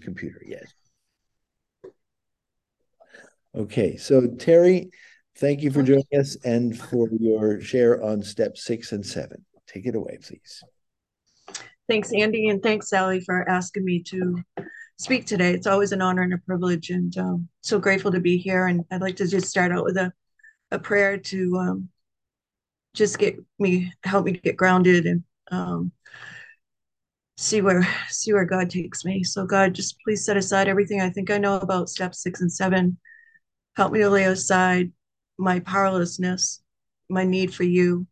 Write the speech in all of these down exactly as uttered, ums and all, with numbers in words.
computer. Yes. Okay, so Terry, thank you for joining us and for your share on step six and seven. Take it away, please. Thanks, Andy, and thanks, Sally, for asking me to speak today. It's always an honor and a privilege, and um, so grateful to be here. And I'd like to just start out with a, a prayer to um, just get me, help me get grounded and um, see where see where God takes me. So God, just please set aside everything I think I know about steps six and seven. Help me to lay aside my powerlessness, my need for you,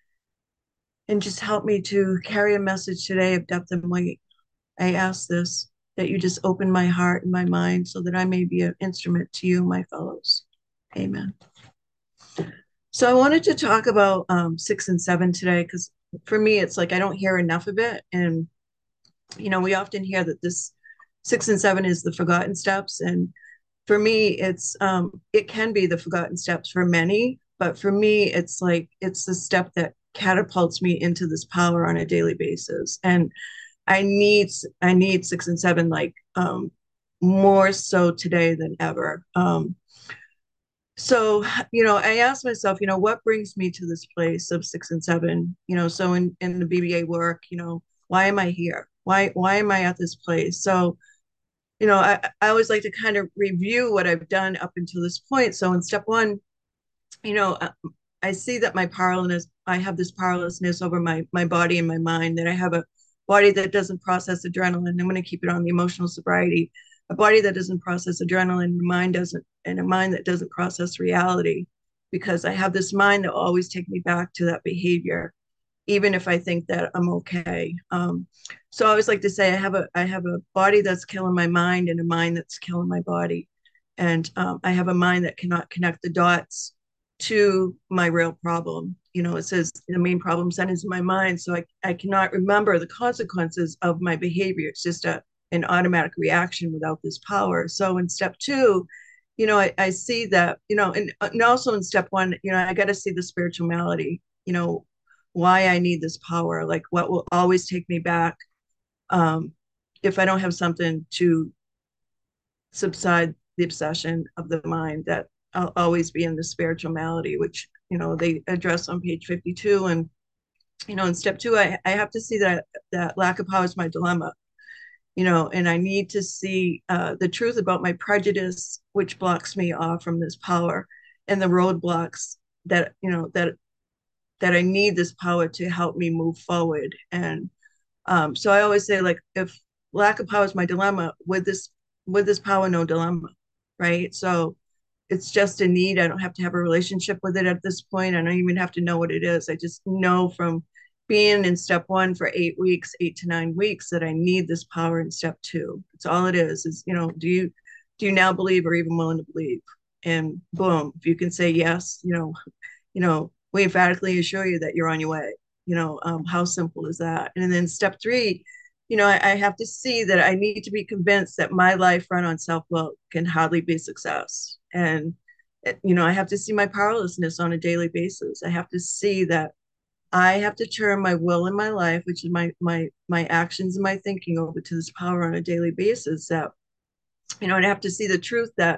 and just help me to carry a message today of depth and weight. I ask this, that you just open my heart and my mind so that I may be an instrument to you, my fellows. Amen. So I wanted to talk about um, six and seven today because for me, it's like I don't hear enough of it. And, you know, we often hear that this six and seven is the forgotten steps. And for me, it's um, it can be the forgotten steps for many, but for me, it's like it's the step that catapults me into this power on a daily basis. And I need I need six and seven like um, more so today than ever. Um, so you know, I asked myself, you know, what brings me to this place of six and seven? You know, so in in the B B A work, you know, why am I here? Why why am I at this place? So you know, I, I always like to kind of review what I've done up until this point. So in step one, you know, uh, I see that my powerlessness, I have this powerlessness over my my body and my mind, that I have a body that doesn't process adrenaline. I'm going to keep it on the emotional sobriety. A body that doesn't process adrenaline, a mind doesn't, and a mind that doesn't process reality, because I have this mind that will always take me back to that behavior, even if I think that I'm okay. Um, so I always like to say I have a I have a body that's killing my mind and a mind that's killing my body, and um, I have a mind that cannot connect the dots to my real problem. You know, it says the main problem centers in my mind, so I, I cannot remember the consequences of my behavior. It's just a an automatic reaction without this power. So in step two, you know, I, I see that, you know, and, and also in step one, you know, I got to see the spiritual malady, you know, why I need this power, like what will always take me back um, if I don't have something to subside the obsession of the mind, that I'll always be in the spiritual malady, which, you know, they address on page fifty-two. And, you know, in step two, I, I have to see that that lack of power is my dilemma, you know, and I need to see uh, the truth about my prejudice, which blocks me off from this power, and the roadblocks that, you know, that that I need this power to help me move forward. And um, so I always say, like, if lack of power is my dilemma, with this with this power, no dilemma, right? So it's just a need. I don't have to have a relationship with it at this point. I don't even have to know what it is. I just know from being in step one for eight weeks, eight to nine weeks, that I need this power in step two. It's all it is. Is, you know, do you do you now believe or even willing to believe? And boom, if you can say yes, you know, you know, we emphatically assure you that you're on your way. You know, um, how simple is that? And then step three, you know, I, I have to see that I need to be convinced that my life run on self-will can hardly be success. And, you know, I have to see my powerlessness on a daily basis. I have to see that I have to turn my will in my life, which is my my my actions and my thinking, over to this power on a daily basis. That, you know, I have to see the truth that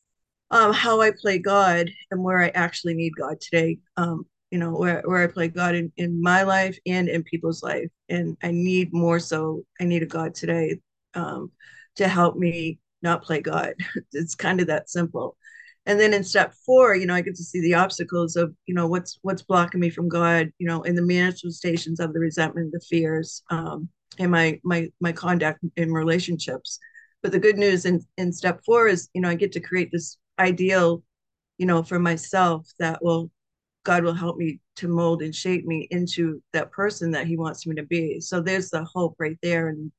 um, how I play God and where I actually need God today. Um, you know, where, where I play God in, in my life and in people's life. And I need more so, I need a God today um, to help me not play God. It's kind of that simple. And then in step four, you know, I get to see the obstacles of, you know, what's what's blocking me from God, you know, in the manifestations of the resentment, the fears, um, and my my my conduct in relationships. But the good news in, in step four is, you know, I get to create this ideal, you know, for myself that will, God will help me to mold and shape me into that person that he wants me to be. So there's the hope right there. And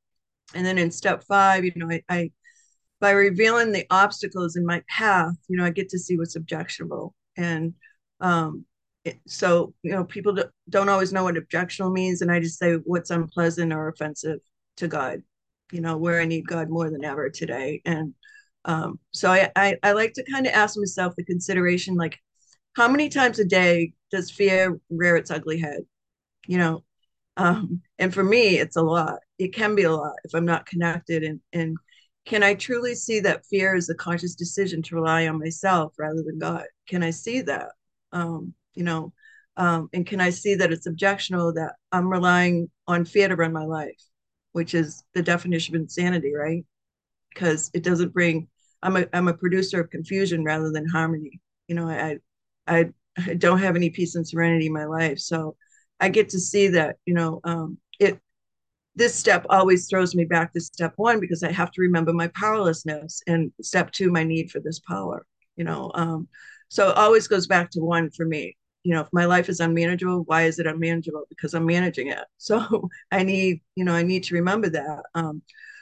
and then in step five, you know, I, I by revealing the obstacles in my path, you know, I get to see what's objectionable. And um, it, so, you know, people don't always know what objectionable means. And I just say what's unpleasant or offensive to God, you know, where I need God more than ever today. And um, so I, I, I like to kind of ask myself the consideration, like, how many times a day does fear rear its ugly head? You know, Um, and for me, it's a lot. It can be a lot if I'm not connected. And, and can I truly see that fear is a conscious decision to rely on myself rather than God? Can I see that? Um, you know, um, and can I see that it's objectional that I'm relying on fear to run my life, which is the definition of insanity, right? Because it doesn't bring. I'm a I'm a producer of confusion rather than harmony. You know, I I I don't have any peace and serenity in my life, so I get to see that. You know, um, it this step always throws me back to step one because I have to remember my powerlessness, and step two, my need for this power. You know, um, so it always goes back to one for me. You know, if my life is unmanageable, why is it unmanageable? Because I'm managing it. So I need, you know, I need to remember that. Um,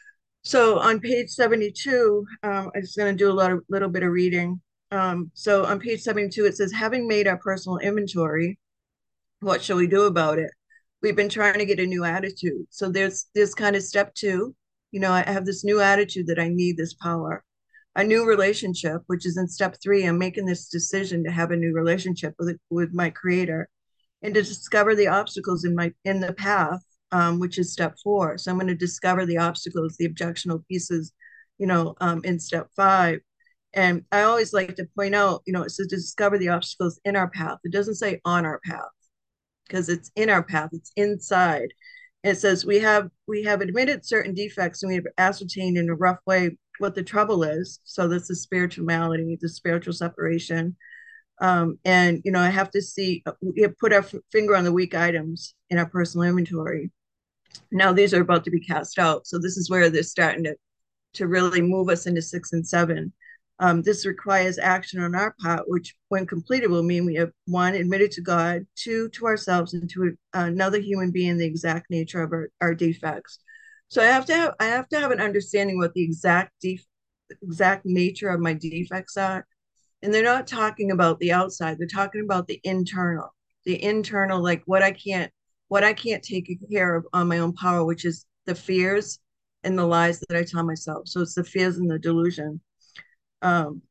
so on page seventy-two, um, I'm just going to do a lot of, little bit of reading. Um, so on page seventy-two, it says, having made our personal inventory, what shall we do about it? We've been trying to get a new attitude. So there's this kind of step two. You know, I have this new attitude that I need this power. A new relationship, which is in step three. I'm making this decision to have a new relationship with, with my creator and to discover the obstacles in my in the path, um, which is step four. So I'm going to discover the obstacles, the objectional pieces, you know, um, in step five. And I always like to point out, you know, it says to discover the obstacles in our path. It doesn't say on our path because it's in our path, it's inside. And it says we have we have admitted certain defects and we have ascertained in a rough way what the trouble is. So that's the spiritual malady, the spiritual separation. Um, and you know, I have to see, we have put our finger on the weak items in our personal inventory. Now these are about to be cast out. So this is where they're starting to to really move us into six and seven. Um, this requires action on our part, which, when completed, will mean we have one, admitted to God, two, to ourselves, and to another human being the exact nature of our, our defects. So I have to have I have to have an understanding what the exact def- exact nature of my defects are. And they're not talking about the outside; they're talking about the internal, the internal, like what I can't what I can't take care of on my own power, which is the fears and the lies that I tell myself. So it's the fears and the delusion. Um,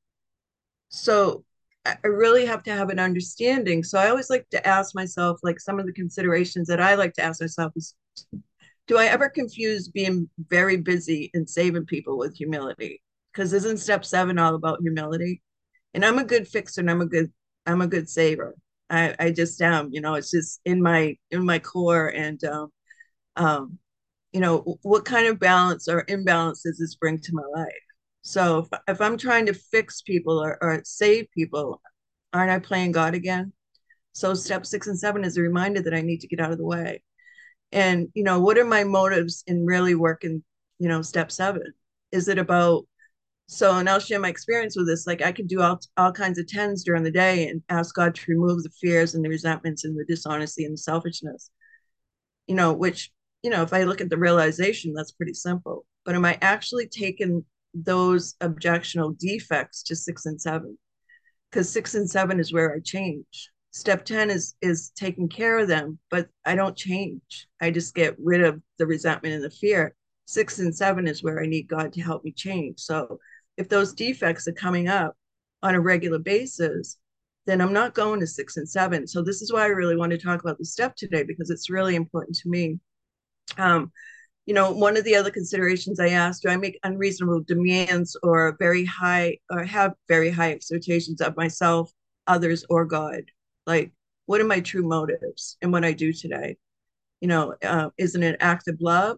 so I really have to have an understanding. So I always like to ask myself, like some of the considerations that I like to ask myself is, do I ever confuse being very busy and saving people with humility? Because isn't step seven all about humility? And I'm a good fixer and I'm a good I'm a good saver. I, I just am, you know, it's just in my in my core. And um, um, you know, what kind of balance or imbalance does this bring to my life? So if, if I'm trying to fix people or, or save people, aren't I playing God again? So step six and seven is a reminder that I need to get out of the way. And, you know, what are my motives in really working, you know, step seven? Is it about, so, and I'll share my experience with this. Like I could do all, all kinds of tens during the day and ask God to remove the fears and the resentments and the dishonesty and the selfishness, you know, which, you know, if I look at the realization, that's pretty simple. But am I actually taking those objectional defects to six and seven? Because six and seven is where I change. Step ten is is taking care of them, but I don't change. I just get rid of the resentment and the fear. Six and seven is where I need God to help me change. So if those defects are coming up on a regular basis, then I'm not going to six and seven. So this is why I really want to talk about the step today, because it's really important to me. Um, you know, one of the other considerations I asked, do I make unreasonable demands or very high or have very high expectations of myself, others, or God? Like, what are my true motives in what I do today? You know, uh, is it an act of love?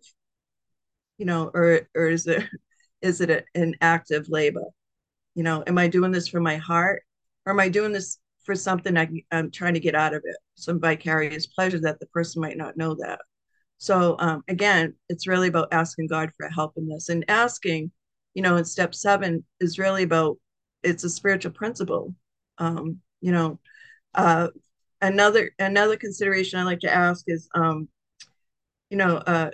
You know, or or is it is it a, an act of labor? You know, am I doing this for my heart, or am I doing this for something I, I'm trying to get out of it, some vicarious pleasure that the person might not know that? So um, again, it's really about asking God for help in this, and asking, you know, in step seven is really about, it's a spiritual principle. Um, you know, uh, another another consideration I like to ask is, um, you know, uh,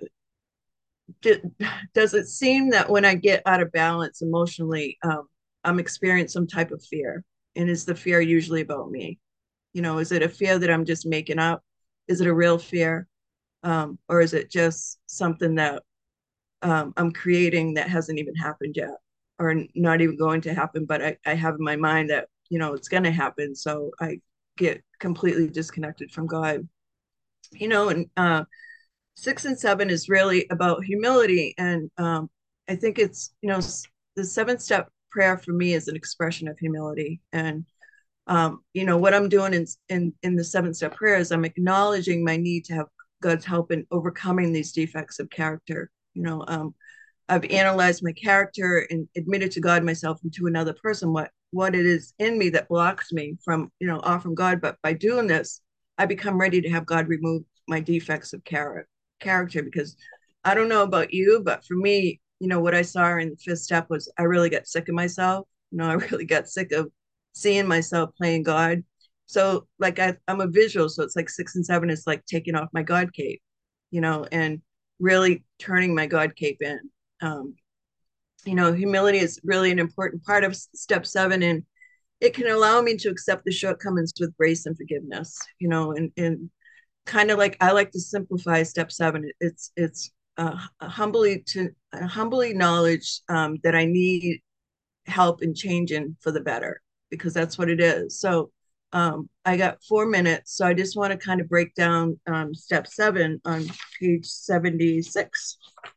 d- does it seem that when I get out of balance emotionally, um, I'm experiencing some type of fear? And is the fear usually about me? You know, is it a fear that I'm just making up? Is it a real fear? Um, or is it just something that um, I'm creating that hasn't even happened yet, or not even going to happen, but I, I have in my mind that, you know, it's going to happen. So I get completely disconnected from God. you know, and uh, six and seven is really about humility. And um, I think it's, you know, the seven step prayer for me is an expression of humility. And, um, you know, what I'm doing in, in, in the seven step prayer is I'm acknowledging my need to have God's help in overcoming these defects of character. You know, um, I've analyzed my character and admitted to God, myself, and to another person what what it is in me that blocks me from, you know, off from God. But by doing this, I become ready to have God remove my defects of character character because I don't know about you, but for me, you know, what I saw in the fifth step was I really got sick of myself. You know, I really got sick of seeing myself playing God. So like I, I'm a visual, so it's like six and seven is like taking off my God cape, you know, and really turning my God cape in. Um, you know, humility is really an important part of step seven, and it can allow me to accept the shortcomings with grace and forgiveness. You know, and and kind of like I like to simplify step seven. It's it's uh, humbly to uh, humbly acknowledge um, that I need help in changing for the better because that's what it is. So um, I got four minutes, so I just want to kind of break down um, step seven on page seventy-six.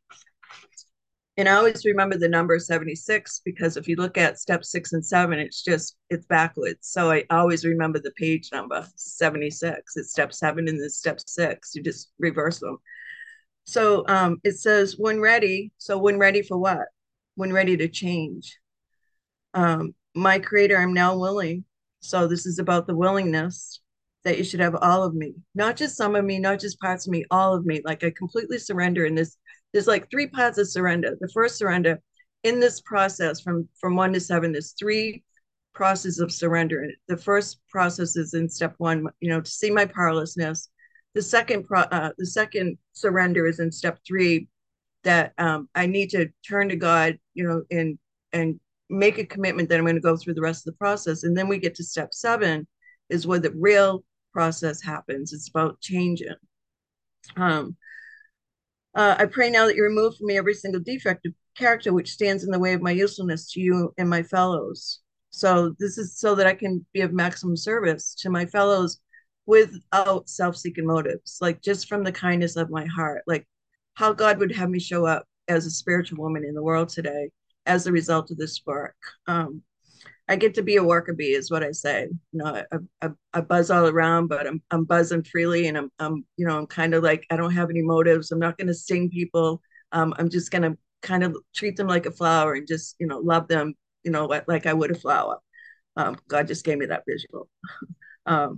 And I always remember the number seventy-six because if you look at step six and seven, it's just, it's backwards. So I always remember the page number seventy-six. It's step seven and then step six. You just reverse them. So um, it says, when ready. So when ready for what? When ready to change. Um, my creator, I'm now willing. So this is about the willingness that you should have all of me, not just some of me, not just parts of me, all of me. Like I completely surrender in this. There's like three parts of surrender. The first surrender in this process from from one to seven, there's three processes of surrender. The first process is in step one, you know, to see my powerlessness. The second pro, uh, the second surrender is in step three, that um, I need to turn to God, you know, and and make a commitment that I'm going to go through the rest of the process. And then we get to step seven, is where the real process happens. It's about changing. Um, uh, I pray now that you remove from me every single defect of character which stands in the way of my usefulness to you and my fellows. So this is so that I can be of maximum service to my fellows without self-seeking motives, like just from the kindness of my heart, like how God would have me show up as a spiritual woman in the world today as a result of this work. Um, I get to be a worker bee, is what I say. You know, I, I, I buzz all around, but I'm I'm buzzing freely, and I'm I'm you know I'm kind of like I don't have any motives. I'm not going to sting people. Um, I'm just going to kind of treat them like a flower and just you know love them, you know, like, like I would a flower. Um, God just gave me that visual. Um,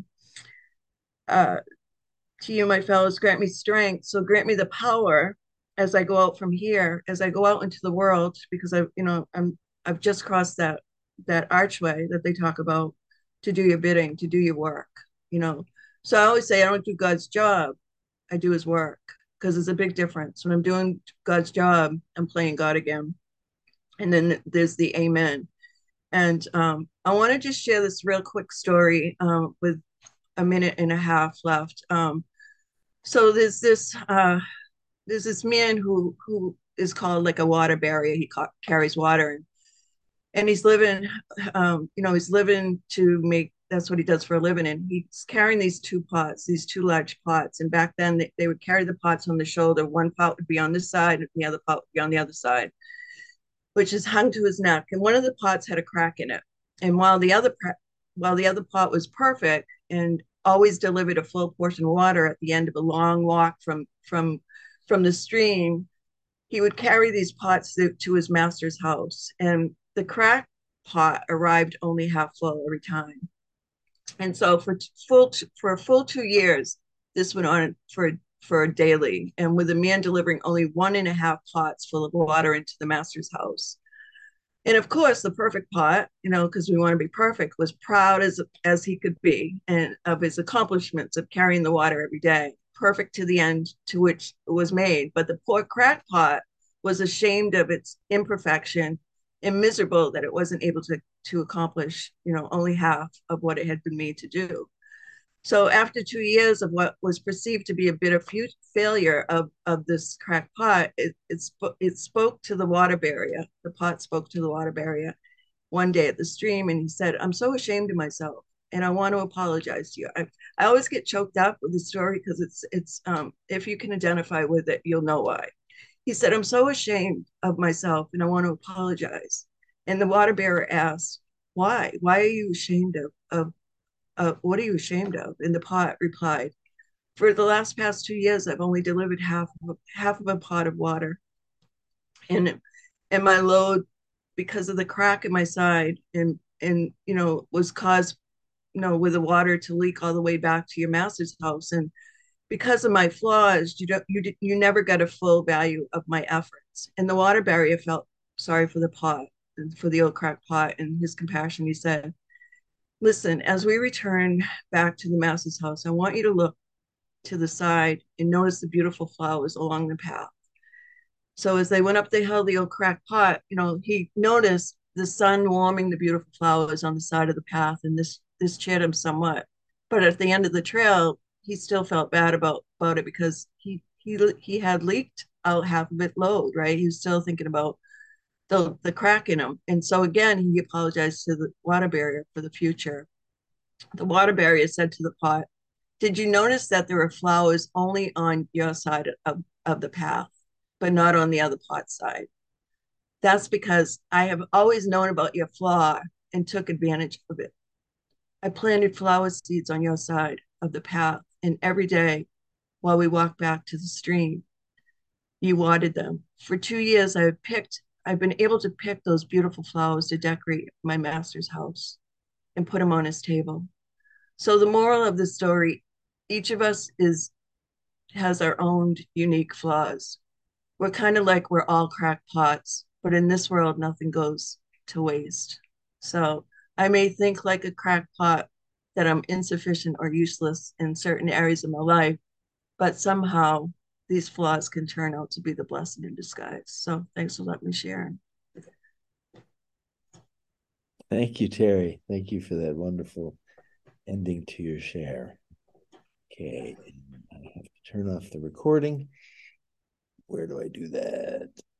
uh, to you, my fellows, grant me strength. So grant me the power as I go out from here, as I go out into the world, because I, you know, I'm I've just crossed that that archway that they talk about to do your bidding, to do your work, you know. So I always say I don't do God's job, I do his work, because there's a big difference. When I'm doing God's job, I'm playing God again. And then there's the amen. And um, I want to just share this real quick story um, with a minute and a half left. Um, so there's this uh, there's this man who who is called like a water barrier. He ca- carries water, and, and he's living, um, you know, he's living to make. That's what he does for a living, and he's carrying these two pots, these two large pots. And back then, they, they would carry the pots on the shoulder. One pot would be on this side, and the other pot would be on the other side, which is hung to his neck. And one of the pots had a crack in it. And while the other while the other pot was perfect and always delivered a full portion of water at the end of a long walk from from from the stream, he would carry these pots to, to his master's house. And the crack pot arrived only half full every time. And so for full for a full two years, this went on for for daily, and with a man delivering only one and a half pots full of water into the master's house. And of course, the perfect pot, you know, because we want to be perfect, was proud as as he could be, and of his accomplishments of carrying the water every day, perfect to the end to which it was made. But the poor crack pot was ashamed of its imperfection and miserable that it wasn't able to to accomplish, you know, only half of what it had been made to do. So after two years of what was perceived to be a bit of failure of, of this cracked pot, it, it, sp- it spoke to the water barrier. The pot spoke to the water barrier one day at the stream, and he said, I'm so ashamed of myself. and I want to apologize to you. I, I always get choked up with the story because it's it's um if you can identify with it, you'll know why. He said, I'm so ashamed of myself and I want to apologize. And the water bearer asked, why? Why are you ashamed of of, of what are you ashamed of? And the pot replied, for the last past two years, I've only delivered half of a, half of a pot of water. And and my load, because of the crack in my side and and you know was caused, you know with the water to leak all the way back to your master's house. And because of my flaws, you don't you you never get a full value of my efforts. And the water barrier felt sorry for the pot and for the old crack pot, and his compassion. He said, listen, as we return back to the master's house, I want you to look to the side and notice the beautiful flowers along the path. So as they went up the hill, the old cracked pot, you know, he noticed the sun warming the beautiful flowers on the side of the path, and this this cheered him somewhat. But at the end of the trail, he still felt bad about about it because he he he had leaked out half of it load, right? He was still thinking about the the crack in him, and so again, he apologized to the water barrier for the future. The water barrier said to the pot, did you notice that there are flowers only on your side of, of the path, but not on the other pot side? That's because I have always known about your flaw and took advantage of it. I planted flower seeds on your side of the path, and every day while we walked back to the stream, you watered them. For two years, I've picked, I've been able to pick those beautiful flowers to decorate my master's house and put them on his table. So the moral of the story, each of us is has our own unique flaws. We're kind of like we're all cracked pots, but in this world, nothing goes to waste. So I may think like a cracked pot that I'm insufficient or useless in certain areas of my life, but somehow these flaws can turn out to be the blessing in disguise. So thanks for letting me share. Thank you, Terry. Thank you for that wonderful ending to your share. Okay, I have to turn off the recording. Where do I do that?